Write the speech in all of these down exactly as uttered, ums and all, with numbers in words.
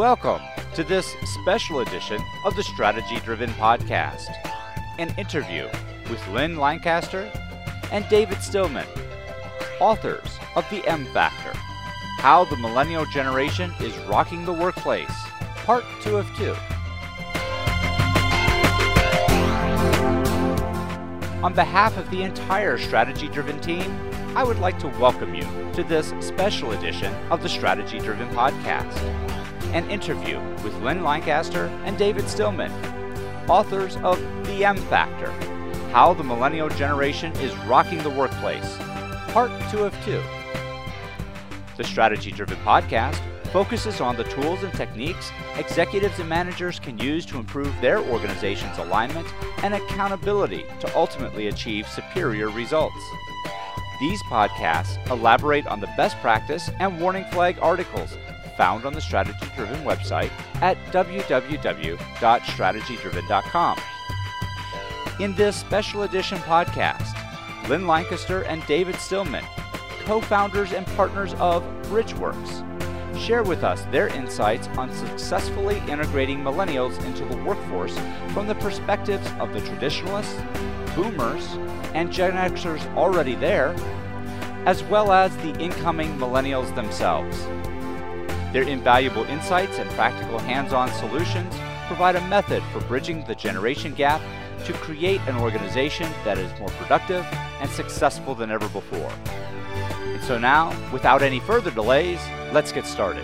Welcome to this special edition of the Strategy Driven Podcast, an interview with Lynn Lancaster and David Stillman, authors of The M Factor, How the Millennial Generation is Rocking the Workplace, Part two of two. On behalf of the entire Strategy Driven team, I would like to welcome you to this special edition of the Strategy Driven Podcast, an interview with Lynn Lancaster and David Stillman, authors of The M Factor, How the Millennial Generation is Rocking the Workplace, Part two of two. The Strategy Driven Podcast focuses on the tools and techniques executives and managers can use to improve their organization's alignment and accountability to ultimately achieve superior results. These podcasts elaborate on the best practice and warning flag articles found on the Strategy Driven website at w w w dot strategy driven dot com. In this special edition podcast, Lynn Lancaster and David Stillman, co-founders and partners of Bridgeworks, share with us their insights on successfully integrating millennials into the workforce from the perspectives of the traditionalists, boomers, and Gen Xers already there, as well as the incoming millennials themselves. Their invaluable insights and practical hands-on solutions provide a method for bridging the generation gap to create an organization that is more productive and successful than ever before. And so now, without any further delays, let's get started.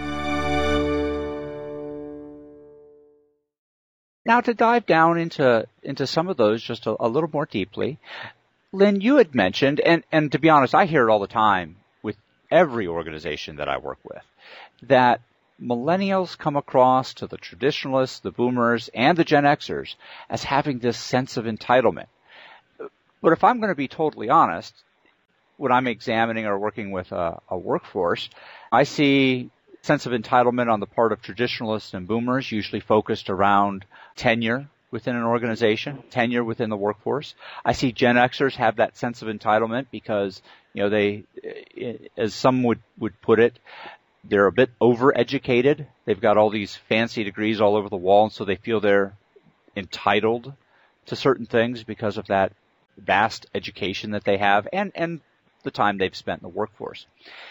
Now, to dive down into, into some of those just a, a little more deeply, Lynn, you had mentioned, and, and to be honest, I hear it all the time with every organization that I work with, that millennials come across to the traditionalists, the boomers, and the Gen Xers as having this sense of entitlement. But if I'm going to be totally honest, when I'm examining or working with a, a workforce, I see a sense of entitlement on the part of traditionalists and boomers, usually focused around tenure within an organization, tenure within the workforce. I see Gen Xers have that sense of entitlement because, you know, they, as some would, would put it, they're a bit overeducated. They've got all these fancy degrees all over the wall, and so they feel they're entitled to certain things because of that vast education that they have and, and the time they've spent in the workforce.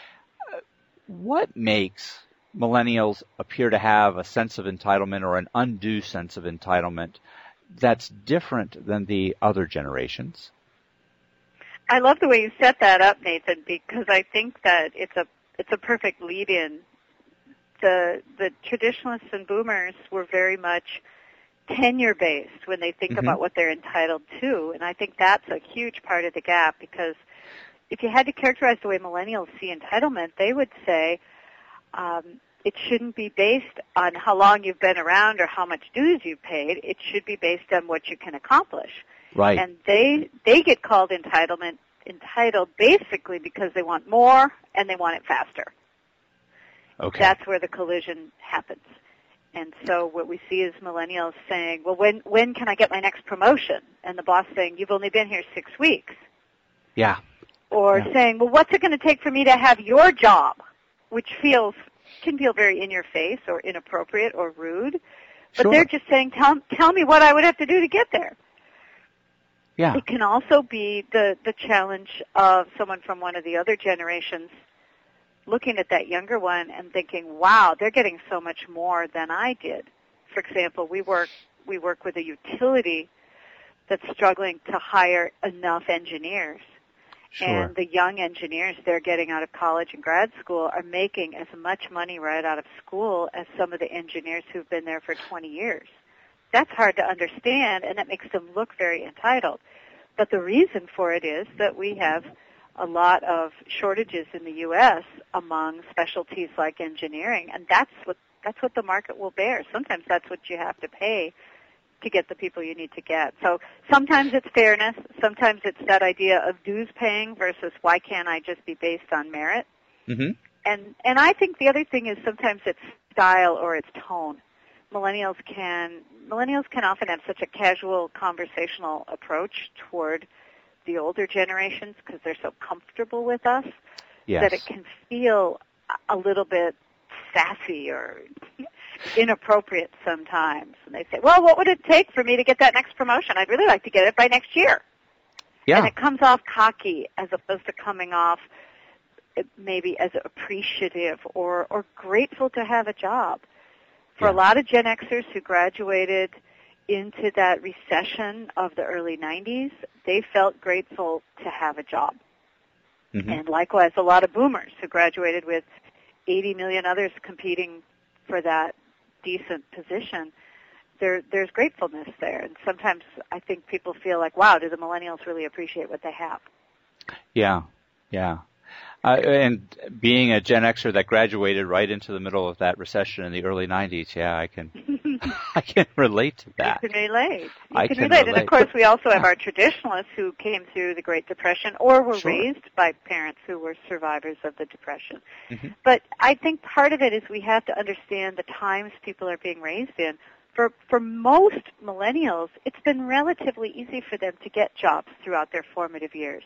What makes millennials appear to have a sense of entitlement or an undue sense of entitlement that's different than the other generations? I love the way you set that up, Nathan, because I think that it's a it's a perfect lead-in. The the traditionalists and boomers were very much tenure-based when they think mm-hmm. about what they're entitled to, and I think that's a huge part of the gap, because if you had to characterize the way millennials see entitlement, they would say um, it shouldn't be based on how long you've been around or how much dues you've paid. It should be based on what you can accomplish. Right. And they they get called entitlement entitled basically because they want more and they want it faster. Okay. That's where the collision happens. And so what we see is millennials saying, well, when when can I get my next promotion? And the boss saying, you've only been here six weeks. Yeah. Or yeah. saying, well, what's it going to take for me to have your job? Which feels can feel very in your face or inappropriate or rude. But sure. they're just saying, tell, tell me what I would have to do to get there. Yeah. It can also be the, the challenge of someone from one of the other generations looking at that younger one and thinking, wow, they're getting so much more than I did. For example, we work we work with a utility that's struggling to hire enough engineers. Sure. And the young engineers they're getting out of college and grad school are making as much money right out of school as some of the engineers who've been there for twenty years. That's hard to understand, and that makes them look very entitled. But the reason for it is that we have a lot of shortages in the U S among specialties like engineering, and that's what that's what the market will bear. Sometimes that's what you have to pay to get the people you need to get. So sometimes it's fairness, sometimes it's that idea of dues paying versus why can't I just be based on merit. Mm-hmm. And and I think the other thing is sometimes it's style or it's tone. Millennials can millennials can often have such a casual conversational approach toward the older generations because they're so comfortable with us yes. that it can feel a little bit sassy or inappropriate sometimes. And they say, well, what would it take for me to get that next promotion? I'd really like to get it by next year. Yeah. And it comes off cocky as opposed to coming off maybe as appreciative or, or grateful to have a job. For Yeah. a lot of Gen Xers who graduated into that recession of the early nineties, they felt grateful to have a job. Mm-hmm. And likewise, a lot of boomers who graduated with eighty million others competing for that decent position, there, there's gratefulness there. And sometimes I think people feel like, wow, do the millennials really appreciate what they have? Yeah, yeah. Uh, and being a Gen Xer that graduated right into the middle of that recession in the early nineties, yeah, I can I can relate to that. You can relate. You I can, can relate. relate. And of course, we also have our traditionalists who came through the Great Depression or were Sure. raised by parents who were survivors of the Depression. Mm-hmm. But I think part of it is we have to understand the times people are being raised in. For for most millennials, it's been relatively easy for them to get jobs throughout their formative years.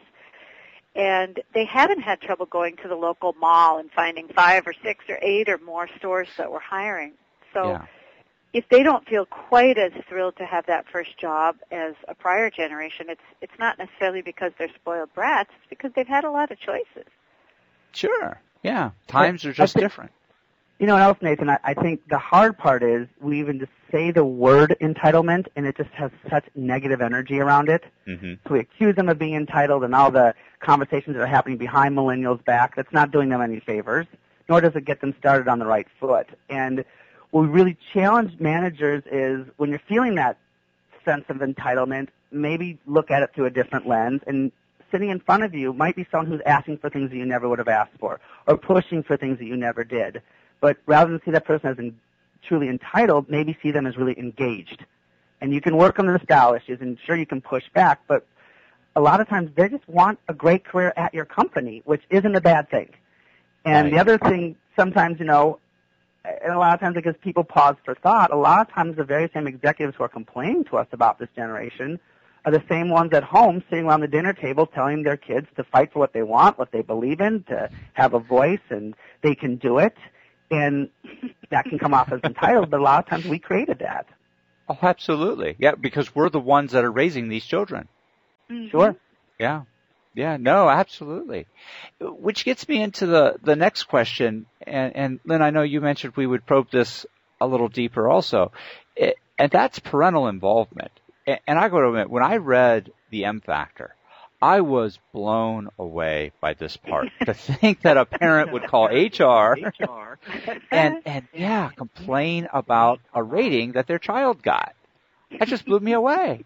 And they haven't had trouble going to the local mall and finding five or six or eight or more stores that were hiring. So Yeah. if they don't feel quite as thrilled to have that first job as a prior generation, it's it's not necessarily because they're spoiled brats. It's because they've had a lot of choices. Sure. Yeah. Times are just I think- different. You know what else, Nathan? I, I think the hard part is we even just say the word entitlement, and it just has such negative energy around it. Mm-hmm. So we accuse them of being entitled, and all the conversations that are happening behind millennials' back, that's not doing them any favors, nor does it get them started on the right foot. And what we really challenge managers is when you're feeling that sense of entitlement, maybe look at it through a different lens, and sitting in front of you might be someone who's asking for things that you never would have asked for, or pushing for things that you never did. But rather than see that person as in, truly entitled, maybe see them as really engaged. And you can work on the style issues, and sure you can push back, but a lot of times they just want a great career at your company, which isn't a bad thing. And Right. the other thing, sometimes, you know, and a lot of times it gives people pause for thought, a lot of times the very same executives who are complaining to us about this generation are the same ones at home sitting around the dinner table telling their kids to fight for what they want, what they believe in, to have a voice, and they can do it. And that can come off as entitled, but a lot of times we created that. Oh, absolutely. Yeah, because we're the ones that are raising these children. Mm-hmm. Sure. Yeah. Yeah, no, absolutely. Which gets me into the, the next question. And, and Lynn, I know you mentioned we would probe this a little deeper also. It, and that's parental involvement. And, and I got to admit, when I read the M Factor, I was blown away by this part. To think that a parent would call H R and, and yeah, complain about a rating that their child got. That just blew me away.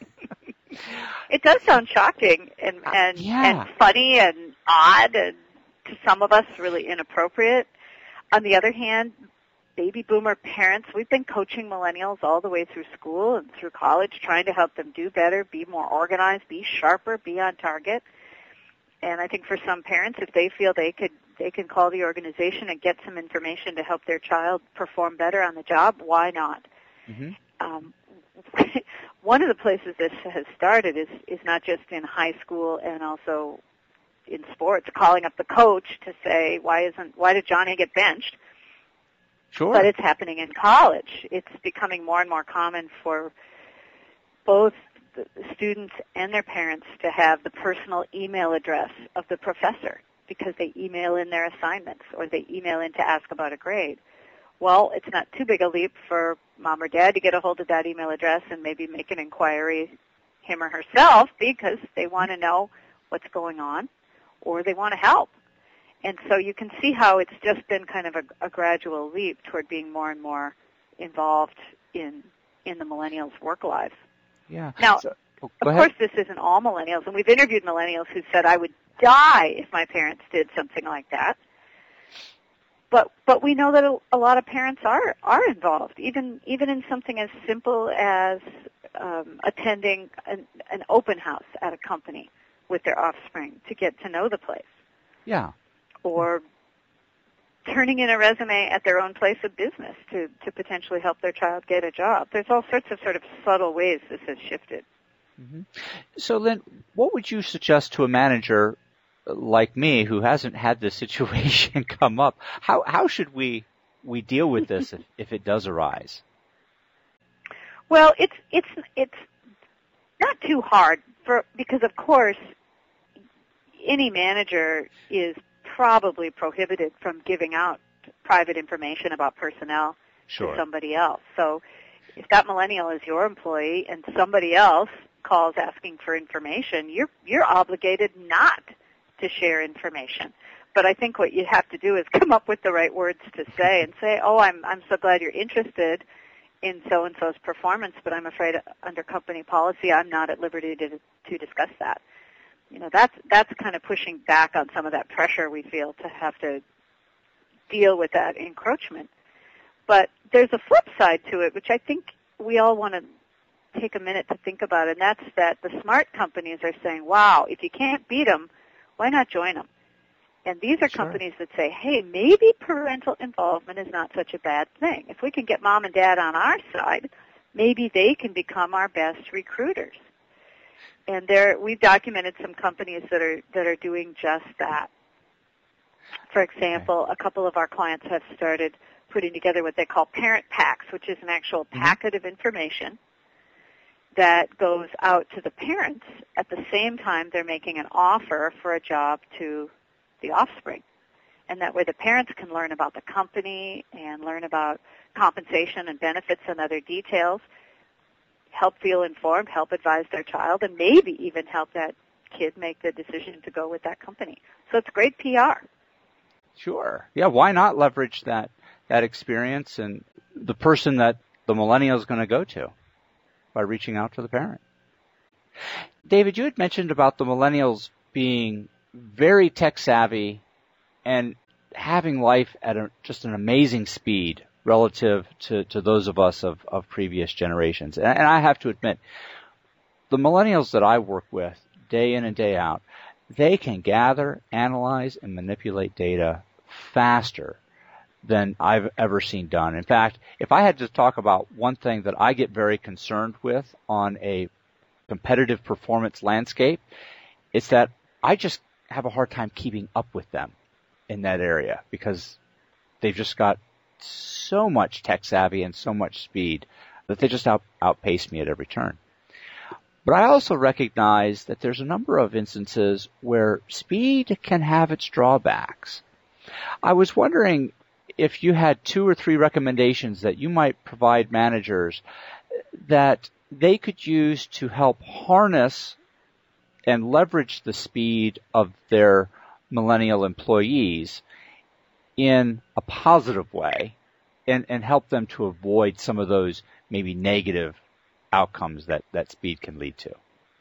It does sound shocking and and, Yeah. and funny and odd and to some of us really inappropriate. On the other hand, baby boomer parents, we've been coaching millennials all the way through school and through college, trying to help them do better, be more organized, be sharper, be on target. And I think for some parents, if they feel they could they can call the organization and get some information to help their child perform better on the job, why not? Mm-hmm. Um, one of the places this has started is, is not just in high school and also in sports, calling up the coach to say, why isn't why did Johnny get benched? Sure. But it's happening in college. It's becoming more and more common for both the students and their parents to have the personal email address of the professor because they email in their assignments or they email in to ask about a grade. Well, it's not too big a leap for mom or dad to get a hold of that email address and maybe make an inquiry, him or herself, because they want to know what's going on or they want to help. And so you can see how it's just been kind of a, a gradual leap toward being more and more involved in in the millennials' work lives. Yeah. Now, So, oh, of go course, ahead. this isn't all millennials, and we've interviewed millennials who said, I would die if my parents did something like that. But but we know that a, a lot of parents are, are involved, even even in something as simple as um, attending an, an open house at a company with their offspring to get to know the place. Yeah. Or turning in a resume at their own place of business to, to potentially help their child get a job. There's all sorts of sort of subtle ways this has shifted. Mm-hmm. So, Lynn, what would you suggest to a manager like me who hasn't had this situation come up? How how should we we deal with this if, if it does arise? Well, it's it's it's not too hard for because of course any manager is probably prohibited from giving out private information about personnel Sure. to somebody else. So if that millennial is your employee and somebody else calls asking for information, you're you're obligated not to share information. But I think what you have to do is come up with the right words to say and say, "Oh, I'm I'm so glad you're interested in so and so's performance, but I'm afraid under company policy I'm not at liberty to to discuss that." You know, that's that's kind of pushing back on some of that pressure we feel to have to deal with that encroachment. But there's a flip side to it, which I think we all want to take a minute to think about, and that's that the smart companies are saying, wow, if you can't beat them, why not join them? And these are Sure. companies that say, hey, maybe parental involvement is not such a bad thing. If we can get mom and dad on our side, maybe they can become our best recruiters. And there, we've documented some companies that are that are doing just that. For example, a couple of our clients have started putting together what they call parent packs, which is an actual packet of information that goes out to the parents at the same time they're making an offer for a job to the offspring. And that way the parents can learn about the company and learn about compensation and benefits and other details, help feel informed, help advise their child, and maybe even help that kid make the decision to go with that company. So it's great P R. Sure. Yeah, why not leverage that that experience and the person that the millennial is going to go to by reaching out to the parent? David, you had mentioned about the millennials being very tech savvy and having life at a, just an amazing speed relative to, to those of us of, of previous generations. And, and I have to admit, the millennials that I work with day in and day out, they can gather, analyze, and manipulate data faster than I've ever seen done. In fact, if I had to talk about one thing that I get very concerned with on a competitive performance landscape, it's that I just have a hard time keeping up with them in that area because they've just got so much tech savvy and so much speed that they just out, outpace me at every turn. But I also recognize that there's a number of instances where speed can have its drawbacks. I was wondering if you had two or three recommendations that you might provide managers that they could use to help harness and leverage the speed of their millennial employees in a positive way and, and help them to avoid some of those maybe negative outcomes that, that speed can lead to.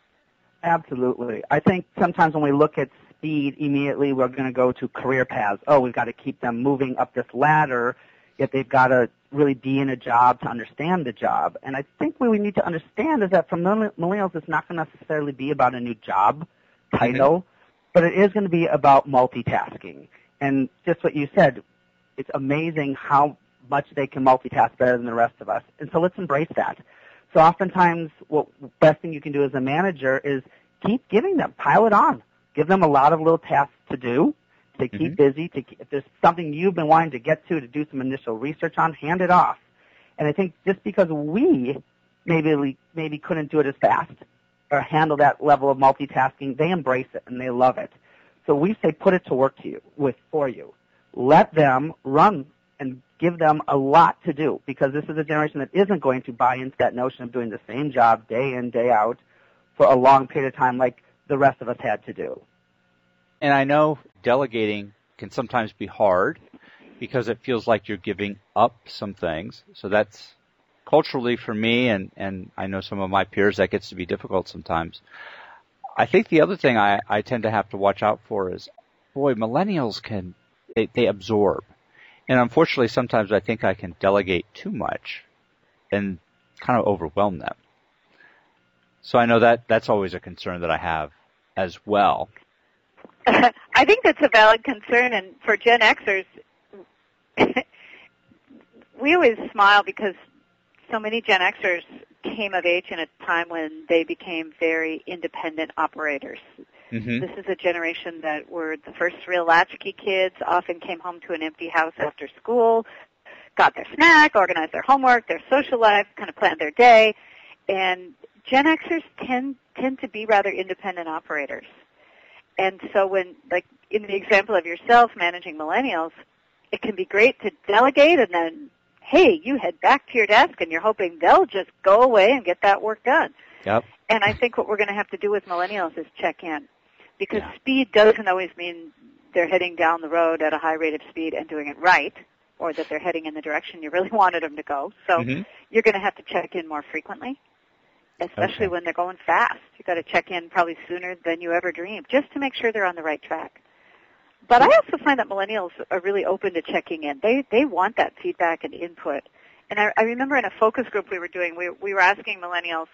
Absolutely. I think sometimes when we look at speed, immediately we're going to go to career paths. Oh, we've got to keep them moving up this ladder, yet they've got to really be in a job to understand the job. And I think what we need to understand is that for millennials, it's not going to necessarily be about a new job title, mm-hmm. but it is going to be about multitasking. And just what you said, it's amazing how much they can multitask better than the rest of us. And so let's embrace that. So oftentimes, what best thing you can do as a manager is keep giving them, pile it on. Give them a lot of little tasks to do, to keep mm-hmm. busy. To keep, if there's something you've been wanting to get to, to do some initial research on, hand it off. And I think just because we maybe maybe couldn't do it as fast or handle that level of multitasking, they embrace it and they love it. So we say put it to work to you with for you. Let them run and give them a lot to do, because this is a generation that isn't going to buy into that notion of doing the same job day in, day out for a long period of time like the rest of us had to do. And I know delegating can sometimes be hard because it feels like you're giving up some things. So that's culturally for me, and, and I know some of my peers, that gets to be difficult sometimes. I think the other thing I, I tend to have to watch out for is, boy, millennials can, they, they absorb. And unfortunately, sometimes I think I can delegate too much and kind of overwhelm them. So I know that that's always a concern that I have as well. I think that's a valid concern, and for Gen Xers, we always smile because so many Gen Xers came of age in a time when they became very independent operators. Mm-hmm. This is a generation that were the first real latchkey kids, often came home to an empty house after school, got their snack, organized their homework, their social life, kind of planned their day. And Gen Xers tend tend to be rather independent operators. And so when, like in the example of yourself managing millennials, it can be great to delegate and then, hey, you head back to your desk and you're hoping they'll just go away and get that work done. Yep. And I think what we're going to have to do with millennials is check in, because Yeah. speed doesn't always mean they're heading down the road at a high rate of speed and doing it right, or that they're heading in the direction you really wanted them to go. So Mm-hmm. you're going to have to check in more frequently, especially Okay. when they're going fast. You've got to check in probably sooner than you ever dreamed, just to make sure they're on the right track. But I also find that millennials are really open to checking in. They they want that feedback and input. And I, I remember in a focus group we were doing, we, we were asking millennials,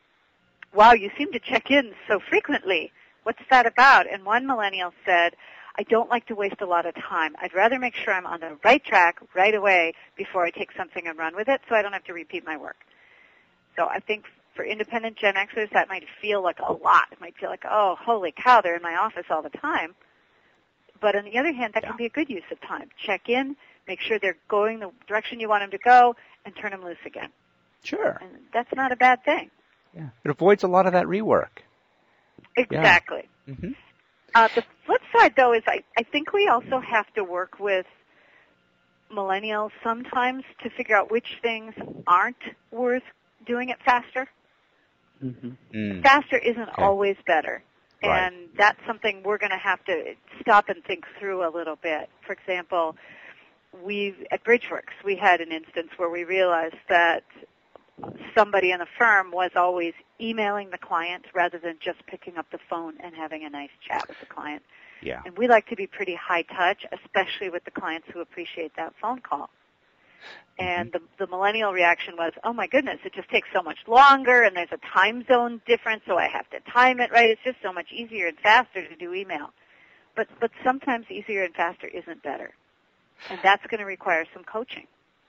wow, you seem to check in so frequently. What's that about? And one millennial said, I don't like to waste a lot of time. I'd rather make sure I'm on the right track right away before I take something and run with it so I don't have to repeat my work. So I think for independent Gen Xers, that might feel like a lot. It might feel like, oh, holy cow, they're in my office all the time. But on the other hand, that Yeah. can be a good use of time. Check in, make sure they're going the direction you want them to go, and turn them loose again. Sure. And that's not a bad thing. Yeah. It avoids a lot of that rework. Exactly. Mm-hmm. Uh, the flip side, though, is I, I think we also have to work with millennials sometimes to figure out which things aren't worth doing it faster. Mm-hmm. Mm. Faster isn't Okay. always better. Right. And that's something we're going to have to stop and think through a little bit. For example, we at Bridgeworks, we had an instance where we realized that somebody in the firm was always emailing the client rather than just picking up the phone and having a nice chat with the client. Yeah. And we like to be pretty high touch, especially with the clients who appreciate that phone call. And the, the millennial reaction was, oh my goodness, it just takes so much longer and there's a time zone difference, so I have to time it right. It's just so much easier and faster to do email. But, but sometimes easier and faster isn't better. And that's going to require some coaching.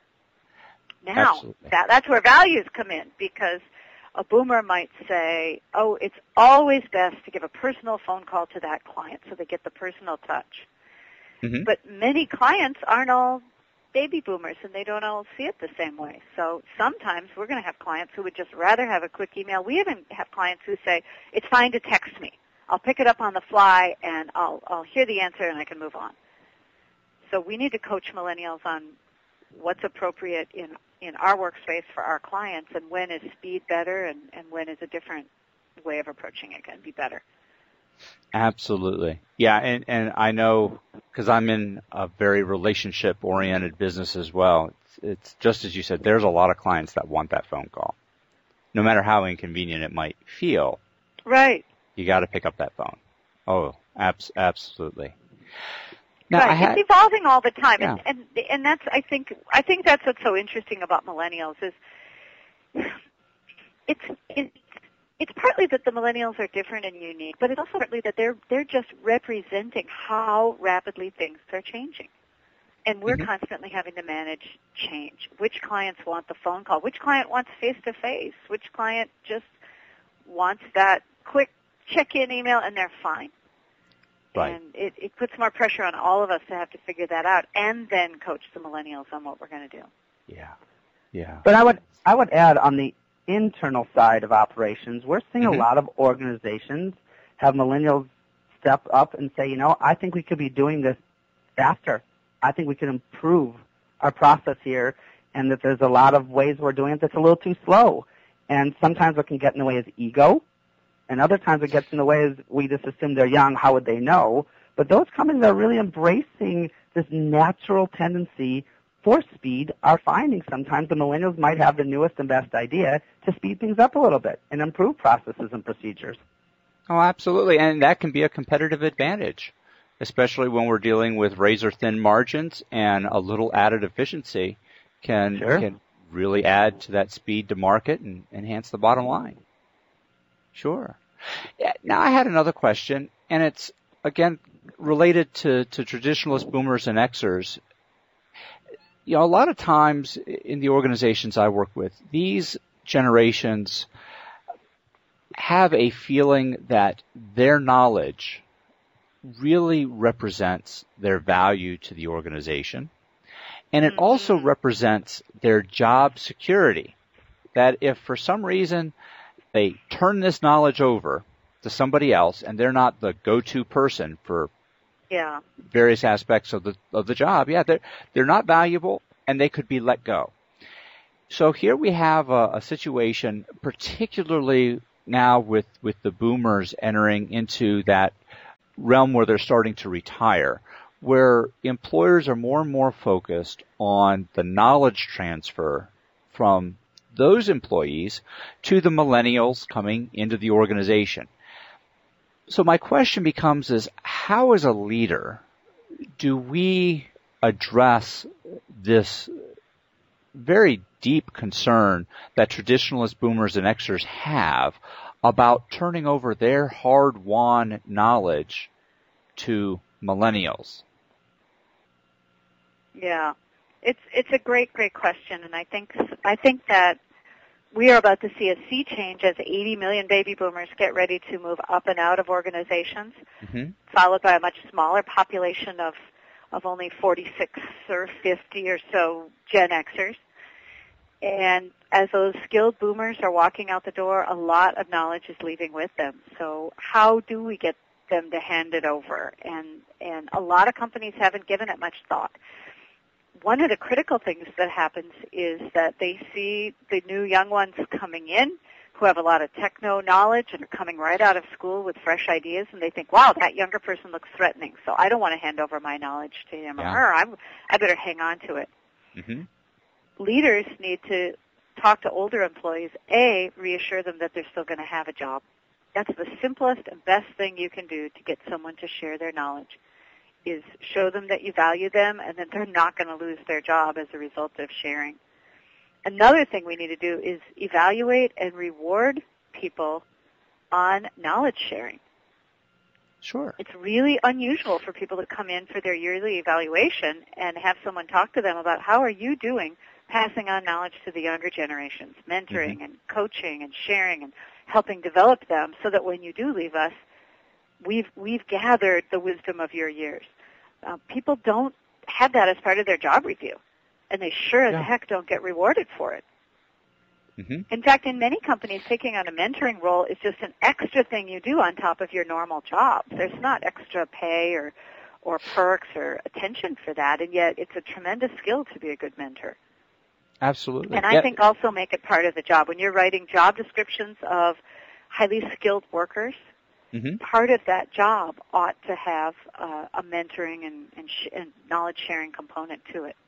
Now, Absolutely. that, that's where values come in, because a boomer might say, oh, it's always best to give a personal phone call to that client so they get the personal touch. Mm-hmm. But many clients aren't all baby boomers, and they don't all see it the same way. So sometimes we're going to have clients who would just rather have a quick email. We even have clients who say, it's fine to text me. I'll pick it up on the fly, and I'll, I'll hear the answer, and I can move on. So we need to coach millennials on what's appropriate in, in our workspace for our clients, and when is speed better, and, and when is a different way of approaching it going to be better. Absolutely. Yeah, and, and I know, because I'm in a very relationship-oriented business as well, it's, it's just as you said, there's a lot of clients that want that phone call. No matter how inconvenient it might feel, Right. you got to pick up that phone. Oh, abs- absolutely. Now, right. I had, It's evolving all the time, Yeah. and, and and that's I think I think that's what's so interesting about millennials is it's it's it's partly that the millennials are different and unique, but it's also partly that they're they're just representing how rapidly things are changing, and we're Mhm. constantly having to manage change. Which clients want the phone call? Which client wants face to face? Which client just wants that quick check-in email and they're fine? Right. And it, it puts more pressure on all of us to have to figure that out and then coach the millennials on what we're going to do. yeah, yeah. But I would I would add on the internal side of operations, we're seeing Mhm. a lot of organizations have millennials step up and say, you know, I think we could be doing this faster. I think we could improve our process here, and that there's a lot of ways we're doing it that's a little too slow. And sometimes what can get in the way is ego, and other times it gets in the way is we just assume they're young, how would they know? But those companies are really embracing this natural tendency for speed are finding sometimes the millennials might have the newest and best idea to speed things up a little bit and improve processes and procedures. Oh, absolutely. And that can be a competitive advantage, especially when we're dealing with razor-thin margins, and a little added efficiency can, Sure. can really add to that speed to market and enhance the bottom line. Sure. Yeah, now, I had another question, and it's, again, related to, to traditionalist boomers and Xers. You know, a lot of times in the organizations I work with, these generations have a feeling that their knowledge really represents their value to the organization. And it Mm-hmm. also represents their job security, that if for some reason they turn this knowledge over to somebody else and they're not the go-to person for Yeah. various aspects of the of the job, yeah, they're, they're not valuable and they could be let go. So here we have a, a situation, particularly now with, with the boomers entering into that realm where they're starting to retire, where employers are more and more focused on the knowledge transfer from those employees to the millennials coming into the organization. So my question becomes is, how as a leader do we address this very deep concern that traditionalist boomers and Xers have about turning over their hard-won knowledge to millennials? Yeah, it's it's a great, great question, and I think I think that we are about to see a sea change as eighty million baby boomers get ready to move up and out of organizations, Mm-hmm. followed by a much smaller population of of only forty-six or fifty or so Gen Xers. And as those skilled boomers are walking out the door, a lot of knowledge is leaving with them. So how do we get them to hand it over? And and a lot of companies haven't given it much thought. One of the critical things that happens is that they see the new young ones coming in who have a lot of techno knowledge and are coming right out of school with fresh ideas, and they think, wow, that younger person looks threatening, so I don't want to hand over my knowledge to him Yeah. or her. I'm, I better hang on to it. Mm-hmm. Leaders need to talk to older employees, A, reassure them that they're still going to have a job. That's the simplest and best thing you can do to get someone to share their knowledge, is show them that you value them and that they're not going to lose their job as a result of sharing. Another thing we need to do is evaluate and reward people on knowledge sharing. Sure. It's really unusual for people to come in for their yearly evaluation and have someone talk to them about how are you doing passing on knowledge to the younger generations, mentoring Mm-hmm. and coaching and sharing and helping develop them so that when you do leave us, we've we've gathered the wisdom of your years. Uh, people don't have that as part of their job review, and they sure as Yeah. heck don't get rewarded for it. Mm-hmm. In fact, in many companies, taking on a mentoring role is just an extra thing you do on top of your normal job. There's not extra pay or, or perks or attention for that, and yet it's a tremendous skill to be a good mentor. Absolutely. And I Yeah. think also make it part of the job. When you're writing job descriptions of highly skilled workers, Mm-hmm. part of that job ought to have uh, a mentoring and, and, sh- and knowledge-sharing component to it.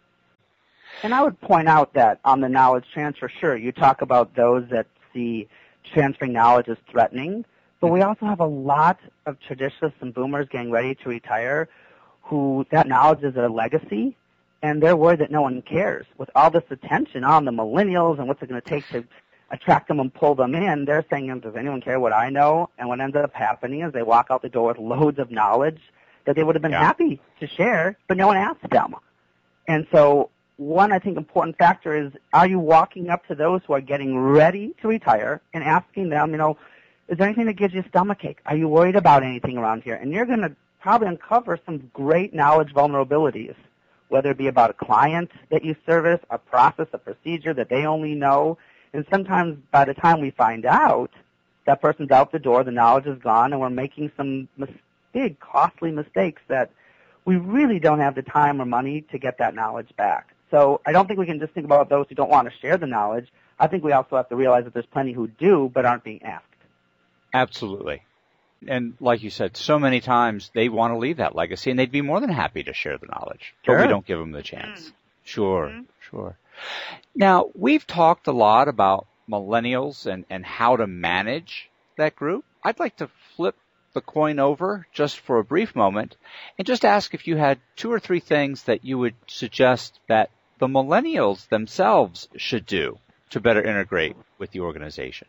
And I would point out that on the knowledge transfer, sure, you talk about those that see transferring knowledge as threatening, but we also have a lot of traditionalists and boomers getting ready to retire who that knowledge is their legacy, and they're worried that no one cares. With all this attention on the millennials and what's it going to take to attract them and pull them in, they're saying, does anyone care what I know? And what ends up happening is they walk out the door with loads of knowledge that they would have been Yeah. happy to share, but no one asked them. And so one, I think, important factor is, are you walking up to those who are getting ready to retire and asking them, you know, is there anything that gives you a stomachache? Are you worried about anything around here? And you're going to probably uncover some great knowledge vulnerabilities, whether it be about a client that you service, a process, a procedure that they only know. And sometimes by the time we find out, that person's out the door, the knowledge is gone, and we're making some mis- big, costly mistakes that we really don't have the time or money to get that knowledge back. So I don't think we can just think about those who don't want to share the knowledge. I think we also have to realize that there's plenty who do but aren't being asked. Absolutely. And like you said, so many times they want to leave that legacy, and they'd be more than happy to share the knowledge, but we Sure. don't give them the chance. Mm. Sure, Mhm. sure. Now, we've talked a lot about millennials and, and how to manage that group. I'd like to flip the coin over just for a brief moment and just ask if you had two or three things that you would suggest that the millennials themselves should do to better integrate with the organization.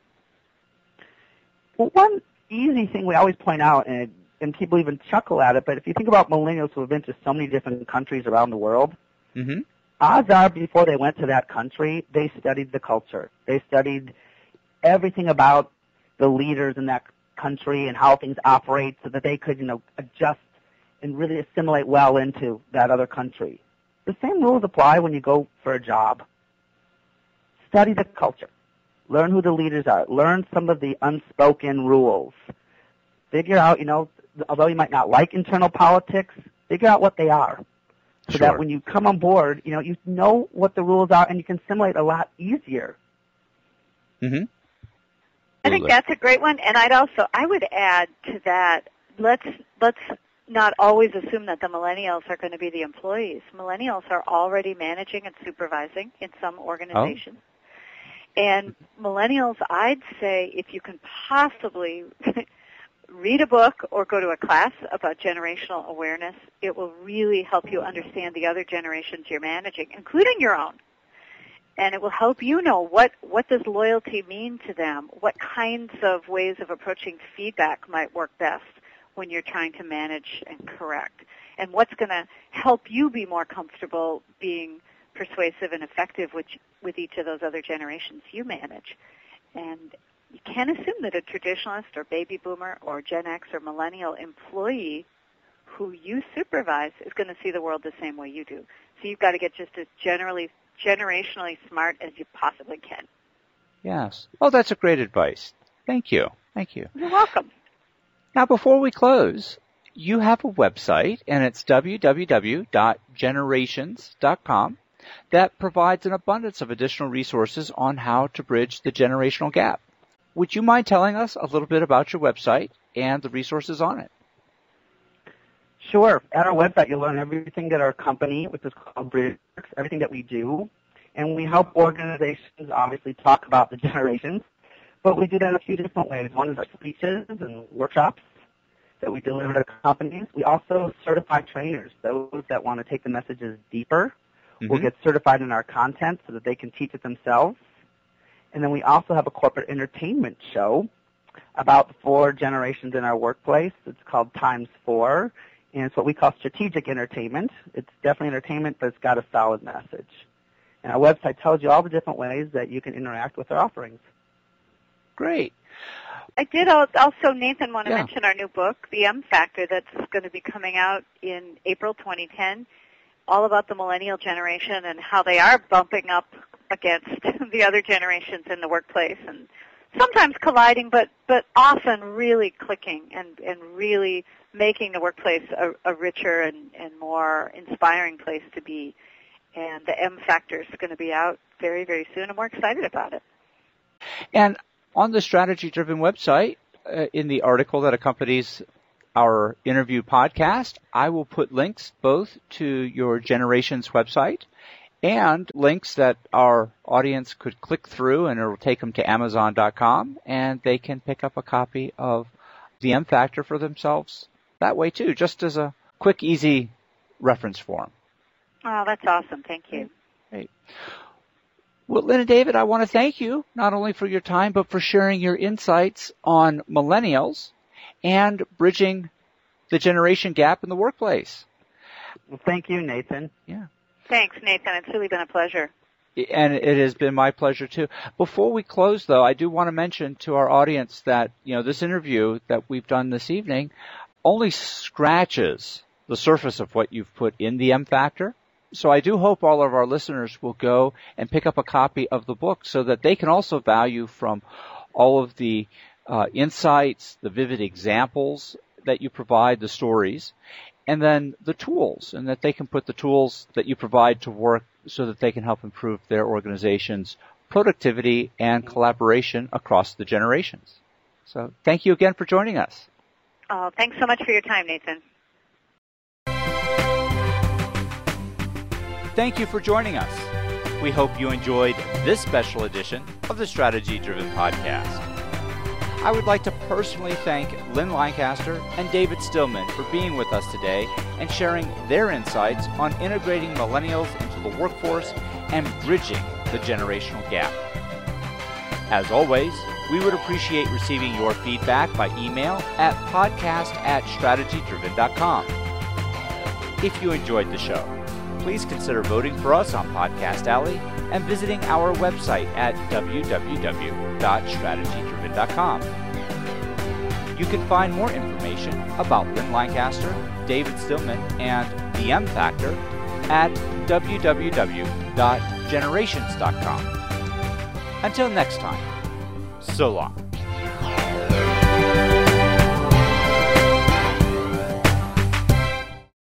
Well, one easy thing we always point out, and, it, and people even chuckle at it, but if you think about millennials who have been to so many different countries around the world, Mm-hmm. odds are before they went to that country, they studied the culture. They studied everything about the leaders in that country and how things operate so that they could, you know, adjust and really assimilate well into that other country. the same rules apply when you go for a job. Study the culture. Learn who the leaders are. Learn some of the unspoken rules. Figure out, you know, although you might not like internal politics, figure out what they are. So Sure. that when you come on board, you know, you know what the rules are and you can assimilate a lot easier. Mm-hmm. I think that's a great one, and I'd also I would add to that. Let's let's not always assume that the millennials are going to be the employees. Millennials are already managing and supervising in some organizations, oh. and millennials, I'd say, if you can possibly read a book or go to a class about generational awareness, it will really help you understand the other generations you're managing, including your own. And it will help you know what, what does loyalty mean to them, what kinds of ways of approaching feedback might work best when you're trying to manage and correct, and what's going to help you be more comfortable being persuasive and effective with, with each of those other generations you manage. And you can't assume that a traditionalist or baby boomer or Gen X or millennial employee who you supervise is going to see the world the same way you do. So you've got to get just as generally generationally smart as you possibly can. Yes. Oh, that's a great advice. Thank you. Thank you. You're welcome. Now, before we close, you have a website, and it's w w w dot generations dot com, that provides an abundance of additional resources on how to bridge the generational gap. Would you mind telling us a little bit about your website and the resources on it? Sure. At our website, you'll learn everything that our company, which is called Bridge, everything that we do. And we help organizations obviously talk about the generations, but we do that in a few different ways. One is our speeches and workshops that we deliver to companies. We also certify trainers, those that want to take the messages deeper. Mm-hmm. Will get certified in our content so that they can teach it themselves. And then we also have a corporate entertainment show about the four generations in our workplace. It's called Times Four. And it's what we call strategic entertainment. It's definitely entertainment, but it's got a solid message. And our website tells you all the different ways that you can interact with our offerings. Great. I did also, Nathan, want to yeah. mention our new book, The M Factor, that's going to be coming out in April twenty ten, all about the millennial generation and how they are bumping up against the other generations in the workplace and sometimes colliding, but, but often really clicking and, and really making the workplace a, a richer and, and more inspiring place to be. And the M Factor is going to be out very, very soon, and we're excited about it. And on the strategy-driven website, uh, in the article that accompanies our interview podcast, I will put links both to your Generations website and links that our audience could click through, and it will take them to amazon dot com, and they can pick up a copy of the M Factor for themselves that way too, just as a quick, easy reference form. Oh, that's awesome. Thank you. Great. Well, Lynn and David, I want to thank you not only for your time, but for sharing your insights on millennials and bridging the generation gap in the workplace. Well, thank you, Nathan. Yeah. Thanks, Nathan. It's really been a pleasure. And it has been my pleasure, too. Before we close, though, I do want to mention to our audience that, you know, this interview that we've done this evening only scratches the surface of what you've put in the M Factor. So I do hope all of our listeners will go and pick up a copy of the book so that they can also value from all of the uh, insights, the vivid examples that you provide, the stories, and then the tools, and that they can put the tools that you provide to work so that they can help improve their organization's productivity and collaboration across the generations. So thank you again for joining us. Oh, thanks so much for your time, Nathan. Thank you for joining us. We hope you enjoyed this special edition of the Strategy Driven Podcast. I would like to personally thank Lynn Lancaster and David Stillman for being with us today and sharing their insights on integrating millennials into the workforce and bridging the generational gap. As always, we would appreciate receiving your feedback by email at podcast at strategy driven dot com. If you enjoyed the show, please consider voting for us on Podcast Alley and visiting our website at w w w dot strategy driven dot com. You can find more information about Lynn Lancaster, David Stillman, and the M Factor at w w w dot generations dot com. Until next time, so long.